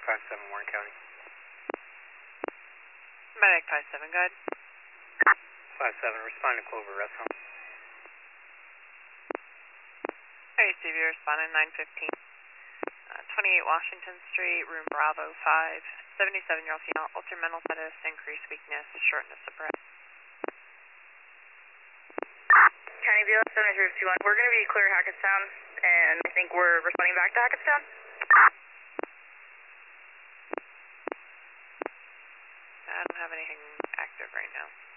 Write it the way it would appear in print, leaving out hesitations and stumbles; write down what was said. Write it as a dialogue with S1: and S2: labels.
S1: 5-7, Warren County.
S2: Medic 5-7, go ahead.
S1: 5-7, respond to Clover Rest Home.
S2: Hey, Stevie, responding 915. 28 Washington Street, room Bravo 5. 77-year-old female, altered mental status, increased weakness, shortness of breath.
S3: County BLS 7351, we're going to be clear Hackettstown, and I think we're responding back to Hackettstown.
S2: I don't have anything active right now.